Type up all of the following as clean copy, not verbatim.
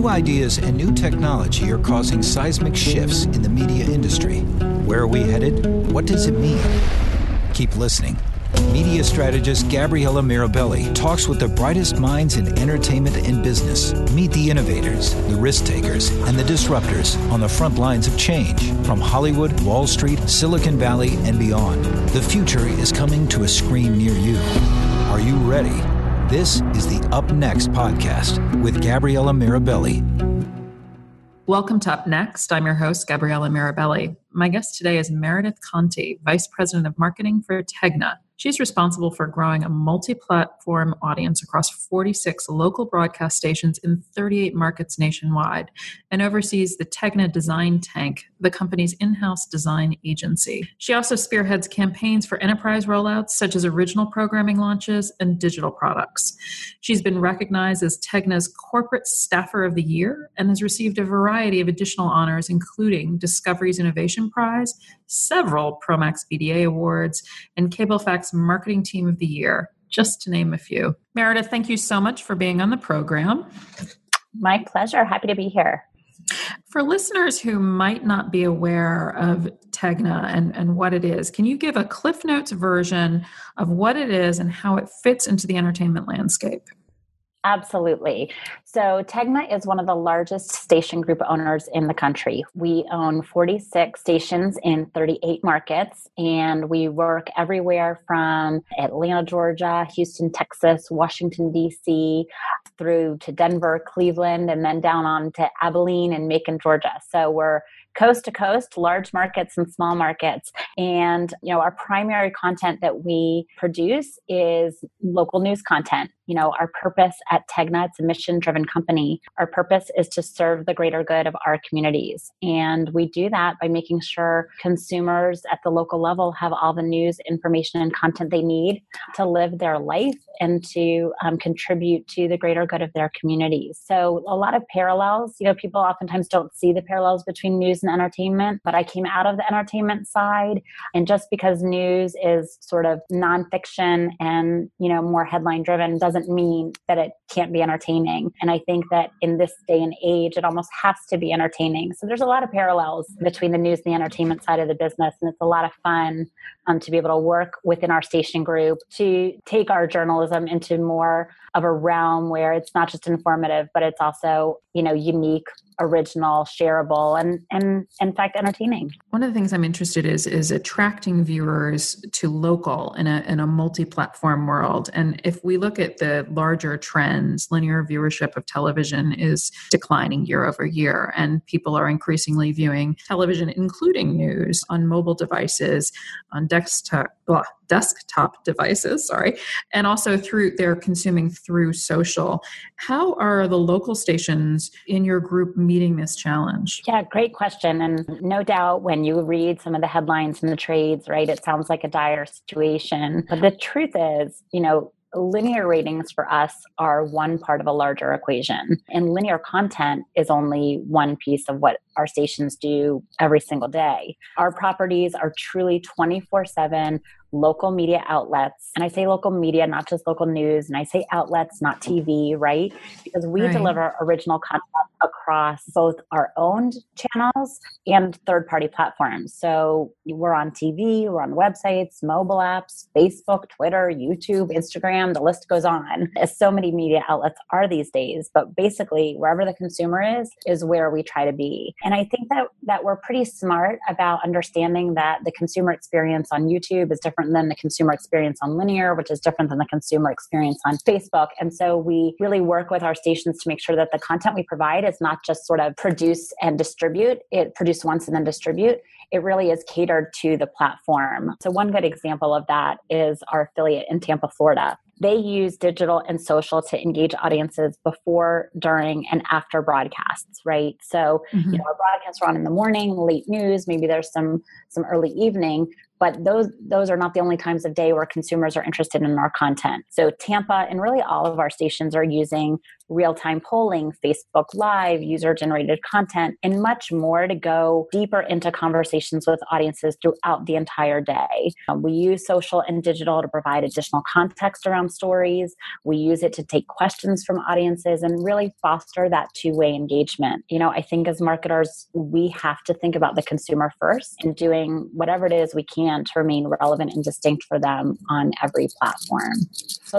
New ideas and new technology are causing seismic shifts in the media industry. Where are we headed? What does it mean? Keep listening. Media strategist Gabriella Mirabelli talks with the brightest minds in entertainment and business. Meet the innovators, the risk takers, and the disruptors on the front lines of change from Hollywood, Wall Street, Silicon Valley, and beyond. The future is coming to a screen near you. Are you ready? This is the Up Next podcast with Gabriella Mirabelli. Welcome to Up Next. I'm your host, Gabriella Mirabelli. My guest today is Meredith Conti, Vice President of Marketing for Tegna. She's responsible for growing a multi-platform audience across 46 local broadcast stations in 38 markets nationwide and oversees the Tegna Design Tank, the company's in-house design agency. She also spearheads campaigns for enterprise rollouts such as original programming launches and digital products. She's been recognized as Tegna's Corporate Staffer of the Year and has received a variety of additional honors, including Discovery's Innovation Prize, several Promax BDA awards, and Cablefax Marketing Team of the Year, just to name a few. Meredith, thank you so much for being on the program. My pleasure. Happy to be here. For listeners who might not be aware of Tegna and what it is, can you give a Cliff Notes version of what it is and how it fits into the entertainment landscape? Absolutely. So Tegna is one of the largest station group owners in the country. We own 46 stations in 38 markets, and we work everywhere from Atlanta, Georgia, Houston, Texas, Washington, D.C., through to Denver, Cleveland, and then down on to Abilene and Macon, Georgia. So we're coast to coast, large markets and small markets. And, our primary content that we produce is local news content. Our purpose at Tegna, it's a mission-driven company. Our purpose is to serve the greater good of our communities. And we do that by making sure consumers at the local level have all the news, information, and content they need to live their life and to contribute to the greater good of their communities. So a lot of parallels, people oftentimes don't see the parallels between news and entertainment, but I came out of the entertainment side. And just because news is sort of nonfiction and, more headline driven doesn't mean that it can't be entertaining. And I think that in this day and age, it almost has to be entertaining. So there's a lot of parallels between the news and the entertainment side of the business. And it's a lot of fun to be able to work within our station group to take our journalism into more of a realm where it's not just informative, but it's also, unique, original, shareable, and in fact, entertaining. One of the things I'm interested is attracting viewers to local in a multi-platform world. And if we look at the larger trends, linear viewership of television is declining year over year, and people are increasingly viewing television, including news, on mobile devices, on desktop devices, and also they're consuming through social. How are the local stations in your group meeting this challenge? Yeah, great question. And no doubt when you read some of the headlines in the trades, it sounds like a dire situation. But the truth is, linear ratings for us are one part of a larger equation. And linear content is only one piece of what our stations do every single day. Our properties are truly 24/7 local media outlets. And I say local media, not just local news. And I say outlets, not TV, right? Because we deliver original content across both our owned channels and third-party platforms. So we're on TV, we're on websites, mobile apps, Facebook, Twitter, YouTube, Instagram, the list goes on. As so many media outlets are these days. But basically, wherever the consumer is where we try to be. And I think that we're pretty smart about understanding that the consumer experience on YouTube is different than the consumer experience on linear, which is different than the consumer experience on Facebook. And so we really work with our stations to make sure that the content we provide is not just sort of produce and distribute, produce once and then distribute. It really is catered to the platform. So one good example of that is our affiliate in Tampa, Florida. They use digital and social to engage audiences before, during, and after broadcasts, right? So, our broadcasts are on in the morning, late news, maybe there's some early evening, But those are not the only times of day where consumers are interested in our content. So Tampa and really all of our stations are using real-time polling, Facebook Live, user-generated content, and much more to go deeper into conversations with audiences throughout the entire day. We use social and digital to provide additional context around stories. We use it to take questions from audiences and really foster that two-way engagement. I think as marketers, we have to think about the consumer first and doing whatever it is we can to remain relevant and distinct for them on every platform. So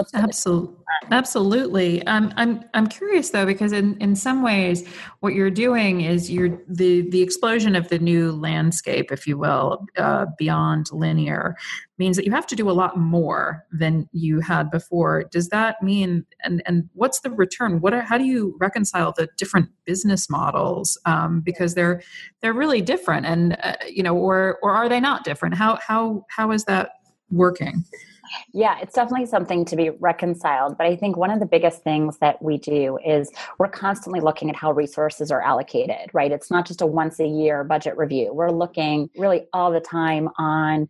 Absolutely. I'm curious though, because in some ways, what you're doing is the explosion of the new landscape, if you will, beyond linear, means that you have to do a lot more than you had before. Does that mean, and what's the return? How do you reconcile the different business models? Because they're really different, and or are they not different? How is that working? Yeah, it's definitely something to be reconciled. But I think one of the biggest things that we do is we're constantly looking at how resources are allocated, right? It's not just a once a year budget review. We're looking really all the time on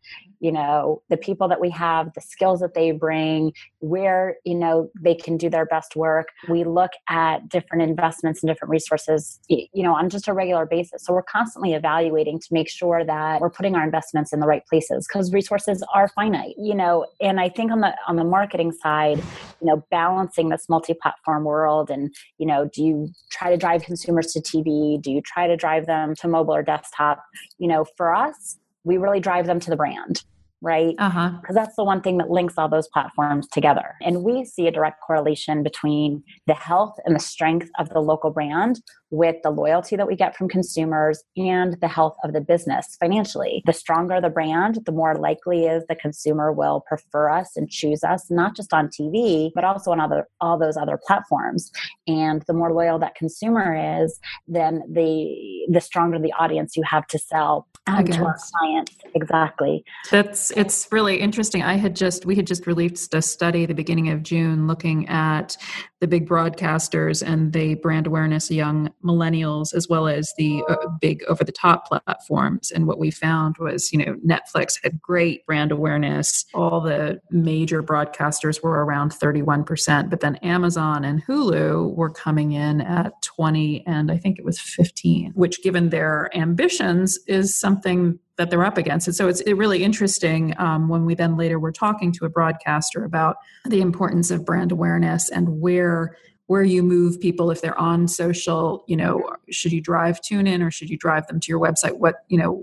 the people that we have, the skills that they bring, where, they can do their best work. We look at different investments and different resources, on just a regular basis. So we're constantly evaluating to make sure that we're putting our investments in the right places because resources are finite, and I think on the marketing side, balancing this multi-platform world and, do you try to drive consumers to TV? Do you try to drive them to mobile or desktop? For us, we really drive them to the brand, right? Because that's the one thing that links all those platforms together. And we see a direct correlation between the health and the strength of the local brand with the loyalty that we get from consumers and the health of the business financially. The stronger the brand, the more likely is the consumer will prefer us and choose us, not just on TV, but also on all those other platforms. And the more loyal that consumer is, then the stronger the audience you have to sell to our clients. Exactly. It's really interesting. We had just released a study at the beginning of June looking at the big broadcasters and the brand awareness of young millennials, as well as the big over-the-top platforms. And what we found was, Netflix had great brand awareness. All the major broadcasters were around 31%, but then Amazon and Hulu were coming in at 20, and I think it was 15, which given their ambitions is something that they're up against. And so it's really interesting when we then later were talking to a broadcaster about the importance of brand awareness and where you move people if they're on social. Should you drive TuneIn or should you drive them to your website? What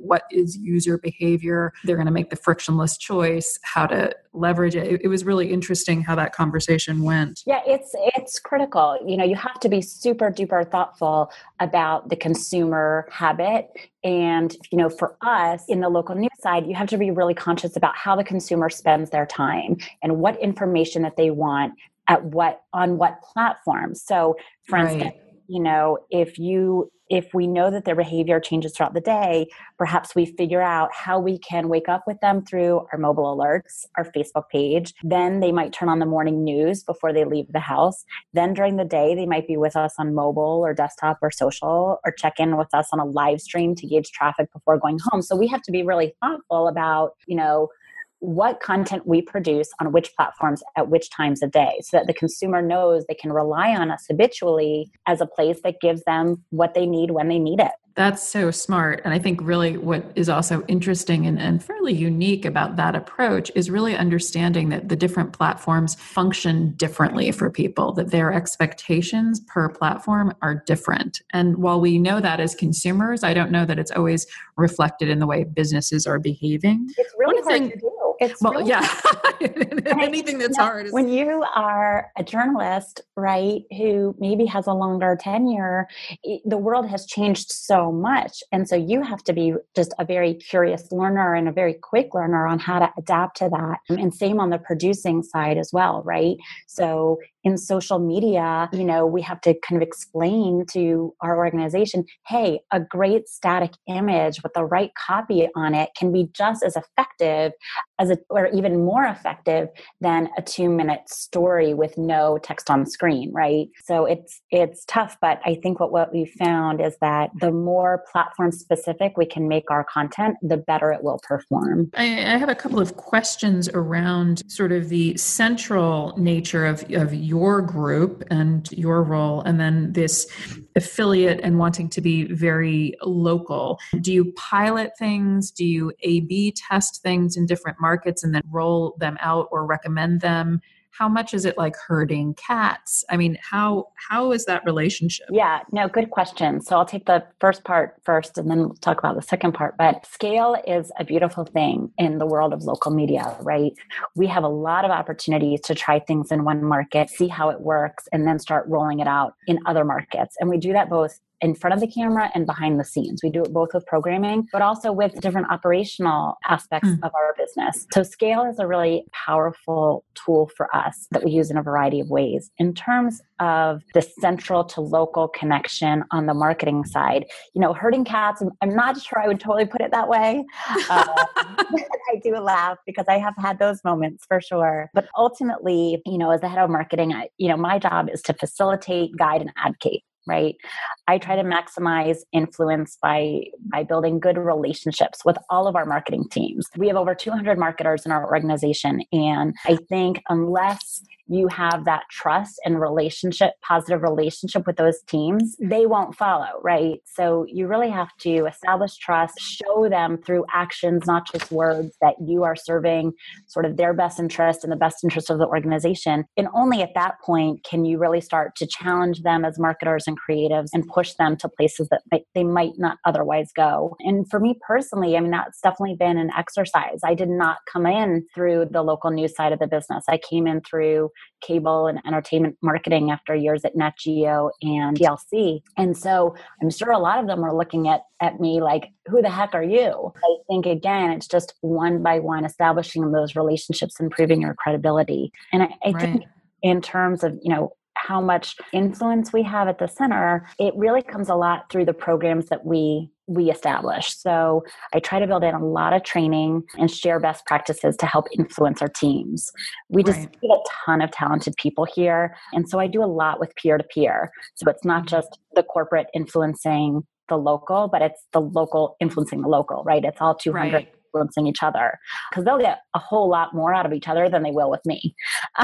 is user behavior? They're going to make the frictionless choice, how to leverage it. It was really interesting how that conversation went. Yeah, it's critical. You have to be super duper thoughtful about the consumer habit. And, for us in the local news side, you have to be really conscious about how the consumer spends their time and what information that they want on what platforms. So for instance, if we know that their behavior changes throughout the day, perhaps we figure out how we can wake up with them through our mobile alerts, our Facebook page. Then they might turn on the morning news before they leave the house. Then during the day, they might be with us on mobile or desktop or social, or check in with us on a live stream to gauge traffic before going home. So we have to be really thoughtful about, what content we produce on which platforms at which times of day, so that the consumer knows they can rely on us habitually as a place that gives them what they need when they need it. That's so smart. And I think really what is also interesting and fairly unique about that approach is really understanding that the different platforms function differently for people, that their expectations per platform are different. And while we know that as consumers, I don't know that it's always reflected in the way businesses are behaving. It's really hard to do. Anything that's hard. When you are a journalist, right, who maybe has a longer tenure, the world has changed so much. And so you have to be just a very curious learner and a very quick learner on how to adapt to that. And same on the producing side as well, right? So in social media, we have to kind of explain to our organization, hey, a great static image with the right copy on it can be just as effective or even more effective than a 2-minute story with no text on the screen, right? So it's tough, but I think what we found is that the more platform specific we can make our content, the better it will perform. I have a couple of questions around sort of the central nature of your group and your role, and then this affiliate and wanting to be very local. Do you pilot things? Do you A/B test things in different markets and then roll them out or recommend them? How much is it like herding cats? I mean, how is that relationship? Yeah, no, good question. So I'll take the first part first and then we'll talk about the second part. But scale is a beautiful thing in the world of local media, right? We have a lot of opportunities to try things in one market, see how it works, and then start rolling it out in other markets. And we do that both in front of the camera and behind the scenes. We do it both with programming, but also with different operational aspects of our business. So scale is a really powerful tool for us that we use in a variety of ways. In terms of the central to local connection on the marketing side, herding cats, I'm not sure I would totally put it that way. I do laugh because I have had those moments for sure. But ultimately, as the head of marketing, my job is to facilitate, guide, and advocate. Right. I try to maximize influence by building good relationships with all of our marketing teams. We have over 200 marketers in our organization. And I think unless you have that trust and positive relationship with those teams, they won't follow, right? So you really have to establish trust, show them through actions, not just words, that you are serving sort of their best interest and the best interest of the organization. And only at that point can you really start to challenge them as marketers and creatives and push them to places that they might not otherwise go. And for me personally, that's definitely been an exercise. I did not come in through the local news side of the business. I came in through cable and entertainment marketing after years at Nat Geo and TLC. And so I'm sure a lot of them were looking at me like, who the heck are you? I think, again, it's just one by one establishing those relationships, improving your credibility. And I think in terms of, how much influence we have at the center, it really comes a lot through the programs that we establish. So I try to build in a lot of training and share best practices to help influence our teams. We just have a ton of talented people here. And so I do a lot with peer-to-peer. So it's not just the corporate influencing the local, but it's the local influencing the local, right? It's all 200 influencing each other, because they'll get a whole lot more out of each other than they will with me.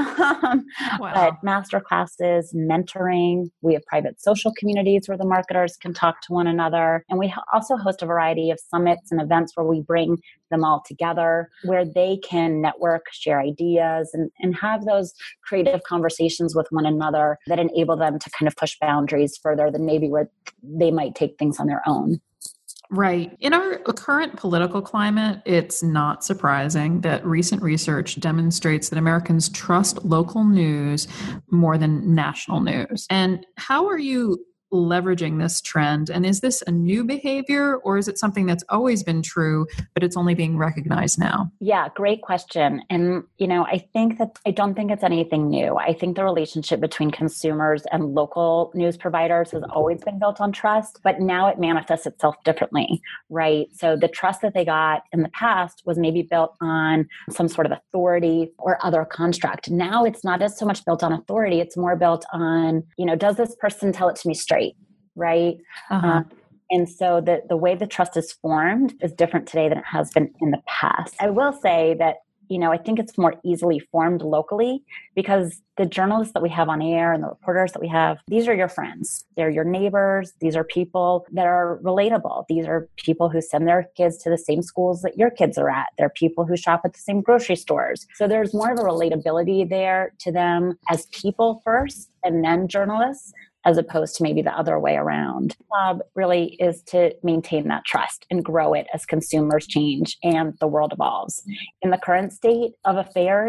But master classes, mentoring, we have private social communities where the marketers can talk to one another. And we also host a variety of summits and events where we bring them all together, where they can network, share ideas, and have those creative conversations with one another that enable them to kind of push boundaries further than maybe where they might take things on their own. Right. In our current political climate, it's not surprising that recent research demonstrates that Americans trust local news more than national news. And how are you leveraging this trend? And is this a new behavior, or is it something that's always been true, but it's only being recognized now? Yeah, great question. And, I don't think it's anything new. I think the relationship between consumers and local news providers has always been built on trust, but now it manifests itself differently, right? So the trust that they got in the past was maybe built on some sort of authority or other construct. Now it's not as so much built on authority. It's more built on, does this person tell it to me straight? Right. And so the way the trust is formed is different today than it has been in the past. I will say that, I think it's more easily formed locally because the journalists that we have on air and the reporters that we have, these are your friends. They're your neighbors. These are people that are relatable. These are people who send their kids to the same schools that your kids are at. They're people who shop at the same grocery stores. So there's more of a relatability there to them as people first and then journalists, as opposed to maybe the other way around. The job really is to maintain that trust and grow it as consumers change and the world evolves. In the current state of affairs,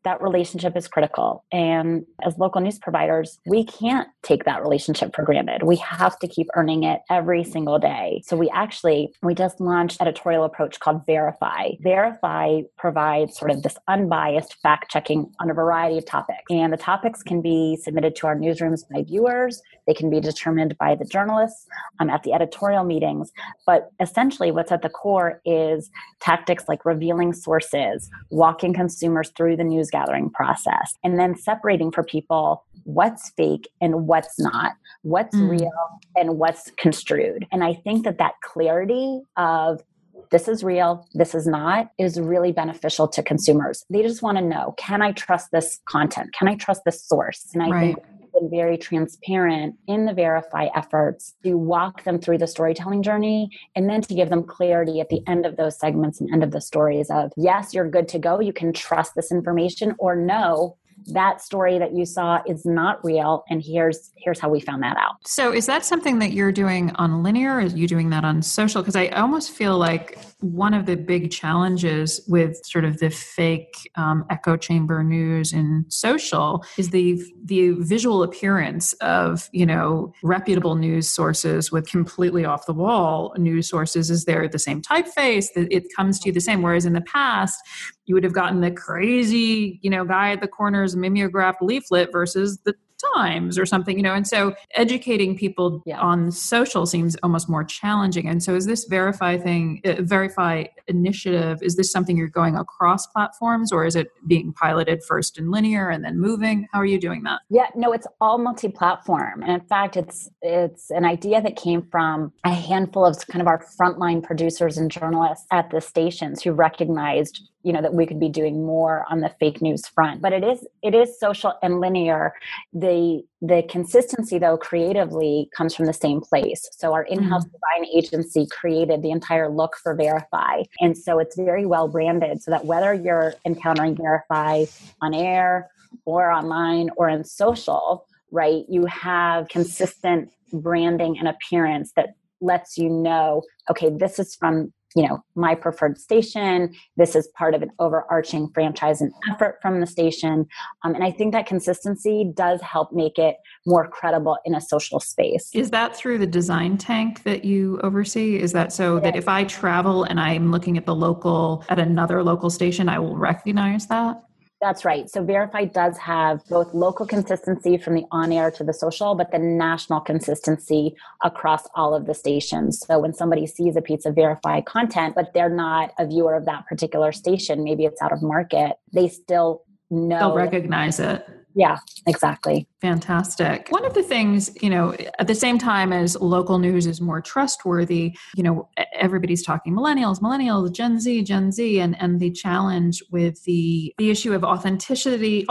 that relationship is critical. And as local news providers, we can't take that relationship for granted. We have to keep earning it every single day. So we just launched an editorial approach called Verify. Verify provides sort of this unbiased fact checking on a variety of topics. And the topics can be submitted to our newsrooms by viewers. They can be determined by the journalists at the editorial meetings. But essentially what's at the core is tactics like revealing sources, walking consumers through the news gathering process, and then separating for people what's fake and what's not, what's real and what's construed. And I think that clarity of this is real, this is not, is really beneficial to consumers. They just want to know, can I trust this content? Can I trust this source? And I think we've been very transparent in the Verify efforts to walk them through the storytelling journey and then to give them clarity at the end of those segments and end of the stories of, yes, you're good to go. You can trust this information, or no, that story that you saw is not real, and here's how we found that out. So is that something that you're doing on linear, or are you doing that on social? Because I almost feel like one of the big challenges with sort of the fake echo chamber news in social is the visual appearance of, reputable news sources with completely off the wall news sources. Is there the same typeface? It comes to you the same. Whereas in the past, you would have gotten the crazy, guy at the corner's mimeographed leaflet versus the Times or something, and so educating people on social seems almost more challenging. And so is this Verify initiative, is this something you're going across platforms, or is it being piloted first in linear and then moving? How are you doing that? Yeah, no, it's all multi-platform. And in fact, it's an idea that came from a handful of kind of our frontline producers and journalists at the stations who recognized that we could be doing more on the fake news front. But it is social and linear. The consistency, though, creatively comes from the same place. So our in-house design agency created the entire look for Verify. And so it's very well branded so that whether you're encountering Verify on air or online or in social, right, you have consistent branding and appearance that lets you know, okay, this is from my preferred station. This is part of an overarching franchise and effort from the station. And I think that consistency does help make it more credible in a social space. Is that through the design tank that you oversee? Is that so that if I travel and I'm looking at another local station, I will recognize that? That's right. So Verify does have both local consistency from the on-air to the social, but the national consistency across all of the stations. So when somebody sees a piece of Verify content, but they're not a viewer of that particular station, maybe it's out of market, they still know. They'll recognize it. Yeah, exactly. Fantastic. One of the things, at the same time as local news is more trustworthy, everybody's talking millennials, Gen Z, and the challenge with the issue of authenticity,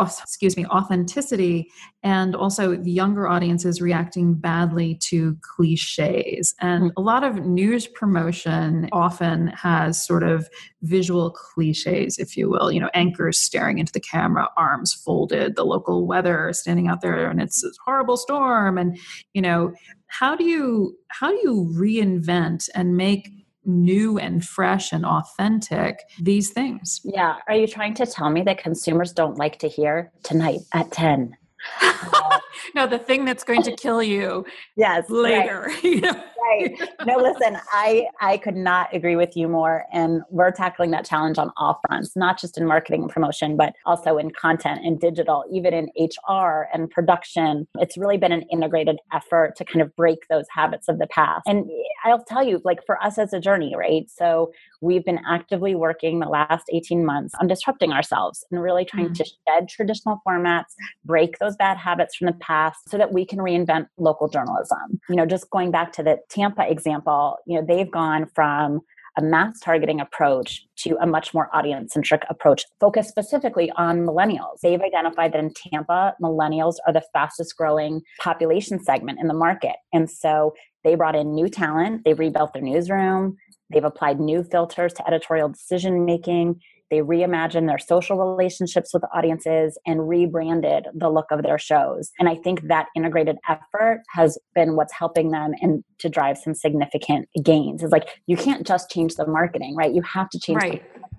and also the younger audiences reacting badly to cliches. And a lot of news promotion often has sort of visual cliches, if you will, anchors staring into the camera, arms folded, the local weather standing out there, and it's a horrible storm. And, how do you reinvent and make new and fresh and authentic these things? Yeah. Are you trying to tell me that consumers don't like to hear tonight at 10? No, the thing that's going to kill you later. Right. Right. No, listen, I could not agree with you more. And we're tackling that challenge on all fronts, not just in marketing and promotion, but also in content and digital, even in HR and production. It's really been an integrated effort to kind of break those habits of the past. And I'll tell you, for us as a journey, right? So we've been actively working the last 18 months on disrupting ourselves and really trying to shed traditional formats, break those bad habits from the past so that we can reinvent local journalism. Just going back to the Tampa example, they've gone from a mass targeting approach to a much more audience-centric approach focused specifically on millennials. They've identified that in Tampa, millennials are the fastest growing population segment in the market. And so they brought in new talent, they rebuilt their newsroom, they've applied new filters to editorial decision-making, they reimagined their social relationships with audiences and rebranded the look of their shows. And I think that integrated effort has been what's helping them and to drive some significant gains. It's you can't just change the marketing, right? You have to change the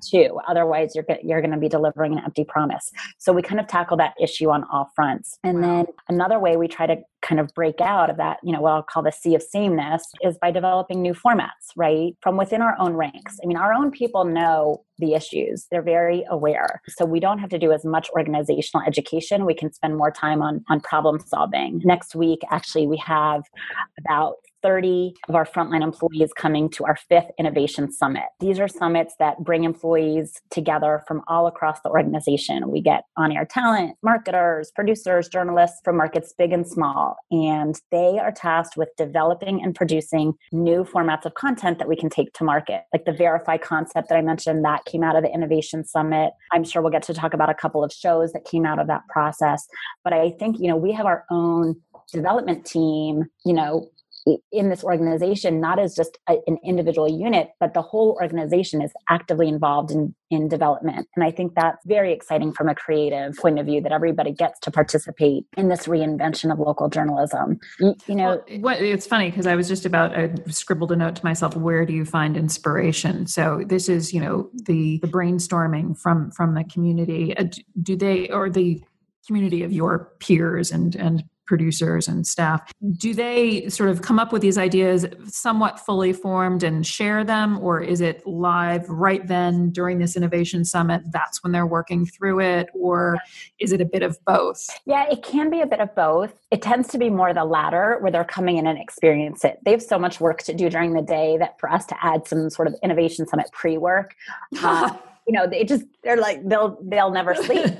too. Otherwise, you're going to be delivering an empty promise. So we kind of tackle that issue on all fronts. And then another way we try to kind of break out of that, what I'll call the sea of sameness, is by developing new formats, right? From within our own ranks. I mean, our own people know the issues. They're very aware. So we don't have to do as much organizational education. We can spend more time on problem solving. Next week, actually, we have about 30 of our frontline employees coming to our 5th Innovation Summit. These are summits that bring employees together from all across the organization. We get on-air talent, marketers, producers, journalists from markets big and small, and they are tasked with developing and producing new formats of content that we can take to market. Like the Verify concept that I mentioned, that came out of the Innovation Summit. I'm sure we'll get to talk about a couple of shows that came out of that process. But I think, we have our own development team, in this organization, not as just an individual unit, but the whole organization is actively involved in development. And I think that's very exciting from a creative point of view, that everybody gets to participate in this reinvention of local journalism. It's funny because I scribbled a note to myself, where do you find inspiration? So this is, the brainstorming from the community. Do they, or the community of your peers and producers and staff, do they sort of come up with these ideas somewhat fully formed and share them? Or is it live right then during this Innovation Summit? That's when they're working through it? Or is it a bit of both? Yeah, it can be a bit of both. It tends to be more the latter, where they're coming in and experience it. They have so much work to do during the day that for us to add some sort of Innovation Summit pre-work, they're like, they'll never sleep.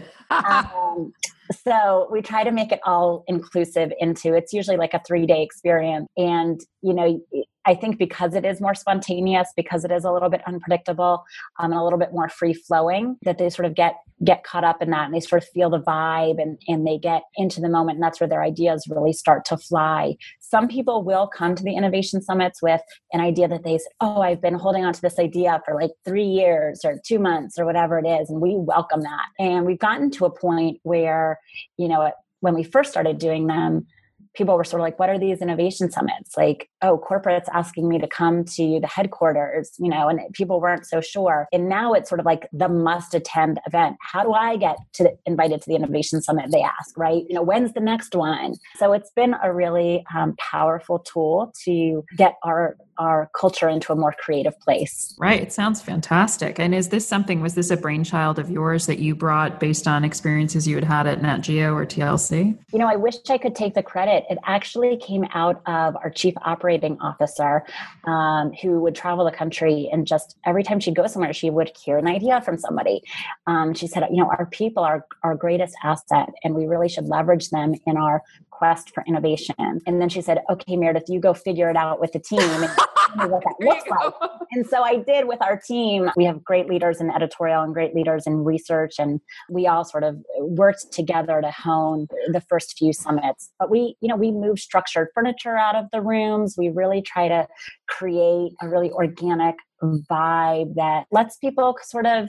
So we try to make it all inclusive it's usually like a 3-day experience. And, I think because it is more spontaneous, because it is a little bit unpredictable, and a little bit more free flowing, that they sort of get caught up in that, and they sort of feel the vibe and they get into the moment. And that's where their ideas really start to fly. Some people will come to the Innovation Summits with an idea that they say, I've been holding on to this idea for like 3 years or 2 months or whatever it is. And we welcome that. And we've gotten to a point where, when we first started doing them, people were sort of like, what are these innovation summits? Like, corporate's asking me to come to the headquarters, and people weren't so sure. And now it's sort of like the must attend event. How do I get invited to the innovation summit? They ask, right? When's the next one? So it's been a really powerful tool to get our culture into a more creative place. Right. It sounds fantastic. And was this a brainchild of yours that you brought based on experiences you had at Nat Geo or TLC? I wish I could take the credit. It actually came out of our chief operating officer, who would travel the country, and just every time she'd go somewhere, she would hear an idea from somebody. She said, our people are our greatest asset, and we really should leverage them in our quest for innovation. And then she said, okay, Meredith, you go figure it out with the team and tell me what that looks like. And so I did with our team. We have great leaders in editorial and great leaders in research, and we all sort of worked together to hone the first few summits. But we moved structured furniture out of the rooms. We really try to create a really organic vibe that lets people sort of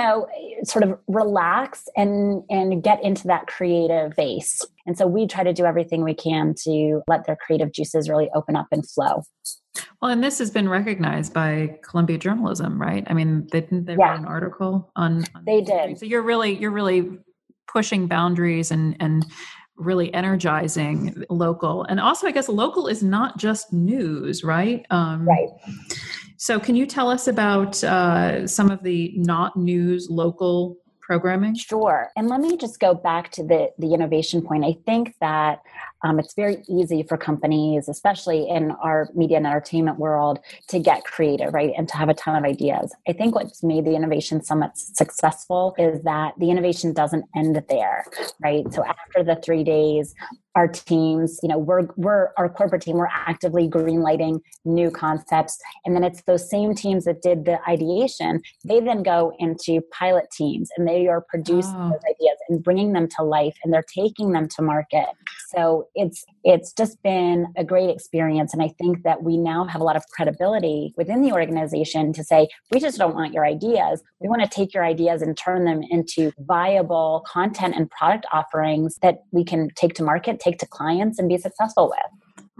relax and get into that creative base. And so we try to do everything we can to let their creative juices really open up and flow. Well, and this has been recognized by Columbia Journalism, right? I mean, they wrote an article on they did. So you're really pushing boundaries and really energizing local. And also, I guess local is not just news, right? Right. So can you tell us about some of the not news local programming? Sure. And let me just go back to the innovation point. I think that it's very easy for companies, especially in our media and entertainment world, to get creative, right? And to have a ton of ideas. I think what's made the Innovation Summits successful is that the innovation doesn't end there, right? So after the 3 days, our teams, we're our corporate team, we're actively greenlighting new concepts. And then it's those same teams that did the ideation. They then go into pilot teams and they are producing those ideas and bringing them to life, and they're taking them to market. So it's just been a great experience. And I think that we now have a lot of credibility within the organization to say, we just don't want your ideas. We want to take your ideas and turn them into viable content and product offerings that we can take to market, take to clients, and be successful with.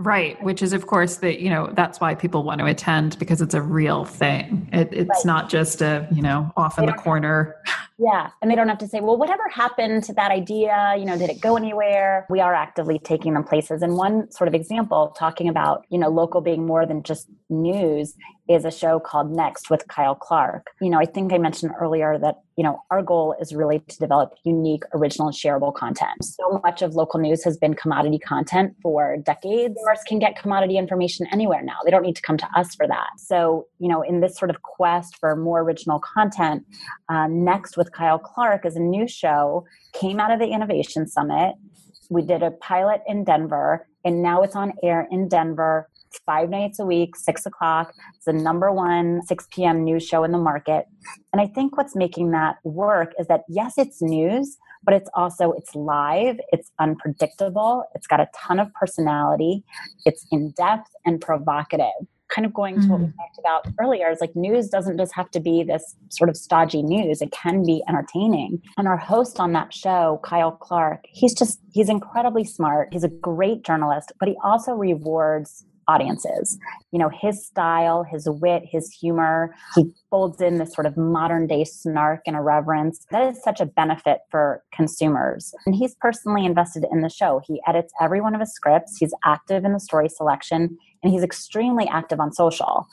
Right. Which is, of course, that's why people want to attend, because it's a real thing. It's not just off in the corner. Yeah. And they don't have to say, well, whatever happened to that idea? Did it go anywhere? We are actively taking them places. And one sort of example talking about, local being more than just news is a show called Next with Kyle Clark. I think I mentioned earlier that, our goal is really to develop unique, original, and shareable content. So much of local news has been commodity content for decades. Consumers can get commodity information anywhere now. They don't need to come to us for that. So, in this sort of quest for more original content, Next with Kyle Clark is a new show, came out of the Innovation Summit. We did a pilot in Denver, and now it's on air in Denver 5 nights a week, 6 o'clock. It's the number one 6 p.m. news show in the market. And I think what's making that work is that, yes, it's news, but it's live, it's unpredictable, it's got a ton of personality, it's in-depth and provocative. Kind of going to what we talked about earlier, is like news doesn't just have to be this sort of stodgy news. It can be entertaining. And our host on that show, Kyle Clark, he's incredibly smart. He's a great journalist, but he also rewards audiences. His style, his wit, his humor, he folds in this sort of modern day snark and irreverence. That is such a benefit for consumers. And he's personally invested in the show. He edits every one of his scripts. He's active in the story selection, and he's extremely active on social.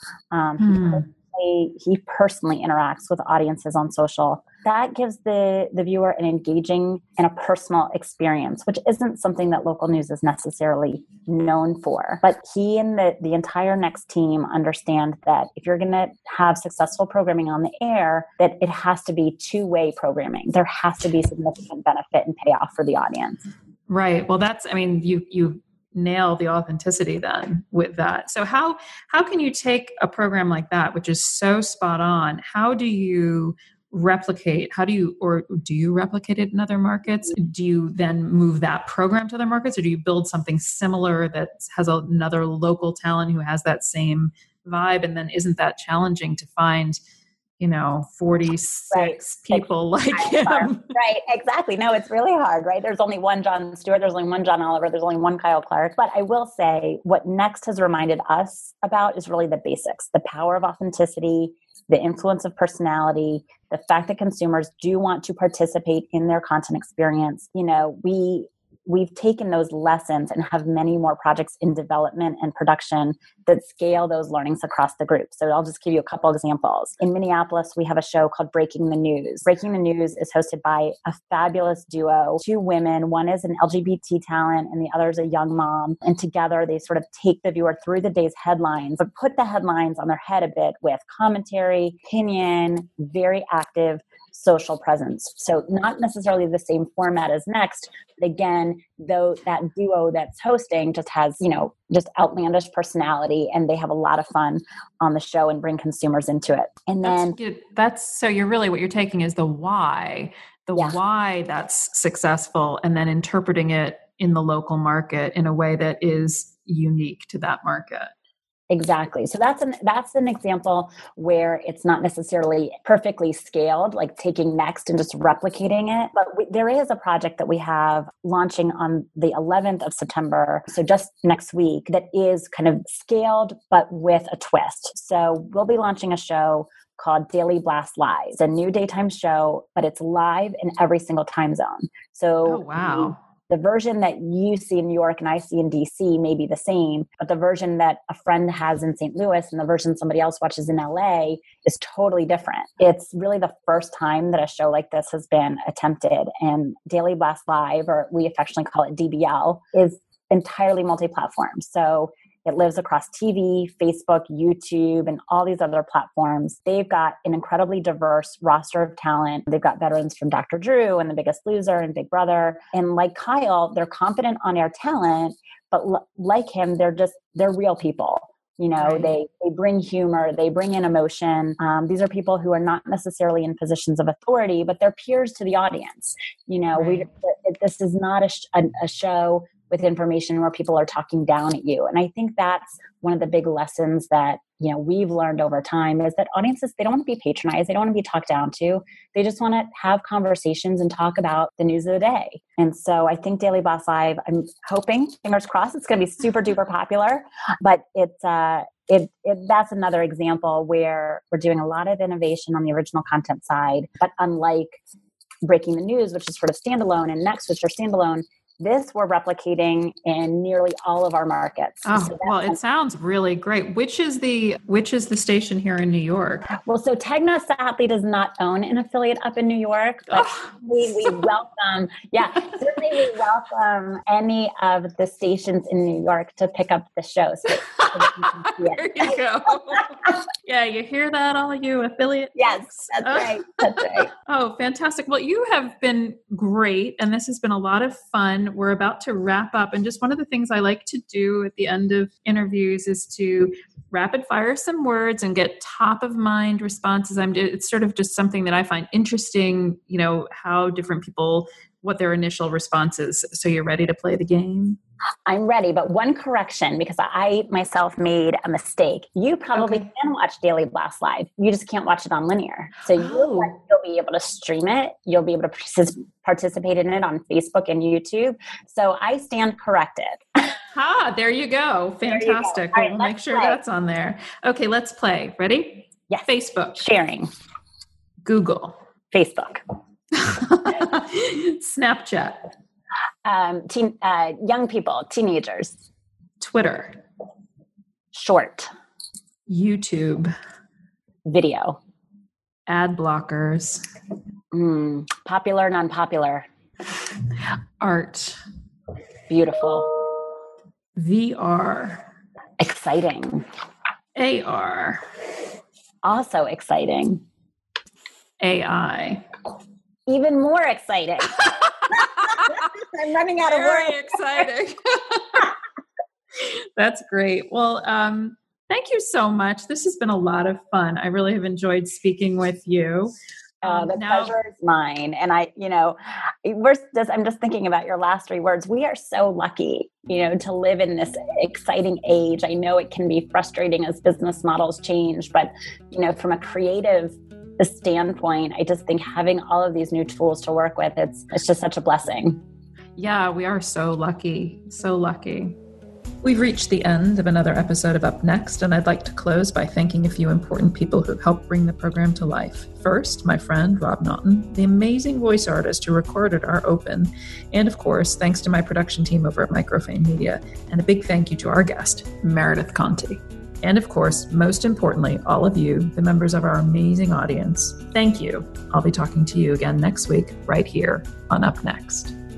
He personally interacts with audiences on social. That gives the viewer an engaging and a personal experience, which isn't something that local news is necessarily known for. But he and the entire Next team understand that if you're going to have successful programming on the air, that it has to be two-way programming. There has to be significant benefit and payoff for the audience. Right. Well, you nail the authenticity then with that. So how can you take a program like that, which is so spot on? How do you replicate? Do you replicate it in other markets? Do you then move that program to other markets, or do you build something similar that has another local talent who has that same vibe? And then isn't that challenging to find 46 people like him? Right, exactly. No, it's really hard, right? There's only one Jon Stewart, there's only one John Oliver, there's only one Kyle Clark. But I will say what Next has reminded us about is really the basics, the power of authenticity, the influence of personality, the fact that consumers do want to participate in their content experience. We've taken those lessons and have many more projects in development and production that scale those learnings across the group. So I'll just give you a couple examples. In Minneapolis, we have a show called Breaking the News. Breaking the News is hosted by a fabulous duo, 2 women. One is an LGBT talent and the other is a young mom. And together they sort of take the viewer through the day's headlines, but put the headlines on their head a bit with commentary, opinion, very active social presence. So not necessarily the same format as Next, but again, though that duo that's hosting just has, just outlandish personality, and they have a lot of fun on the show and bring consumers into it. And then so you're really, what you're taking is the why that's successful, and then interpreting it in the local market in a way that is unique to that market. Exactly. So that's an example where it's not necessarily perfectly scaled, like taking Next and just replicating it. But there is a project that we have launching on the 11th of September, so just next week, that is kind of scaled, but with a twist. So we'll be launching a show called Daily Blast Live. It's a new daytime show, but it's live in every single time zone. So oh, wow. The version that you see in New York and I see in DC may be the same, but the version that a friend has in St. Louis and the version somebody else watches in LA is totally different. It's really the first time that a show like this has been attempted. And Daily Blast Live, or we affectionately call it DBL, is entirely multi-platform. So it lives across TV, Facebook, YouTube, and all these other platforms. They've got an incredibly diverse roster of talent. They've got veterans from Dr. Drew and The Biggest Loser and Big Brother. And like Kyle, they're competent on-air talent, but like him, they're real people. Right. They bring humor, they bring in emotion. These are people who are not necessarily in positions of authority, but they're peers to the audience. Right. This is not a show with information where people are talking down at you. And I think that's one of the big lessons that, we've learned over time is that audiences, they don't want to be patronized. They don't want to be talked down to. They just want to have conversations and talk about the news of the day. And so I think Daily Blast Live, I'm hoping, fingers crossed, it's going to be super duper popular, but that's another example where we're doing a lot of innovation on the original content side, but unlike Breaking the News, which is sort of standalone, and Next, which are standalone, this we're replicating in nearly all of our markets. Oh, so well, it sounds really great. Which is the station here in New York? Well, so Tegna sadly does not own an affiliate up in New York, but we welcome, certainly we welcome any of the stations in New York to pick up the show. So there you go. Yeah, you hear that, all of you affiliate? Yes, that's right. That's right. Oh, fantastic. Well, you have been great, and this has been a lot of fun. We're about to wrap up. And just one of the things I like to do at the end of interviews is to rapid fire some words and get top of mind responses. It's sort of just something that I find interesting, how different people, what their initial response is. So you're ready to play the game? I'm ready, but one correction, because I myself made a mistake. You probably can watch Daily Blast Live. You just can't watch it on linear. So you'll be able to stream it. You'll be able to participate in it on Facebook and YouTube. So I stand corrected. There you go. Fantastic. We'll make sure that's on there. Okay, let's play. Ready? Yes. Facebook. Sharing. Google. Facebook. Snapchat. Young people, teenagers. Twitter. Short. YouTube. Video. Ad blockers. Popular, non-popular. Art. Beautiful. VR. Exciting. AR. Also exciting. AI. Even more exciting. I'm running out of words. Very exciting. That's great. Well, thank you so much. This has been a lot of fun. I really have enjoyed speaking with you. The pleasure is mine. And I'm just thinking about your last 3 words. We are so lucky, to live in this exciting age. I know it can be frustrating as business models change, but, from a creative standpoint, I just think having all of these new tools to work with, it's just such a blessing. Yeah, we are so lucky. So lucky. We've reached the end of another episode of Up Next, and I'd like to close by thanking a few important people who helped bring the program to life. First, my friend, Rob Naughton, the amazing voice artist who recorded our open. And of course, thanks to my production team over at Microfame Media. And a big thank you to our guest, Meredith Conti. And of course, most importantly, all of you, the members of our amazing audience. Thank you. I'll be talking to you again next week, right here on Up Next.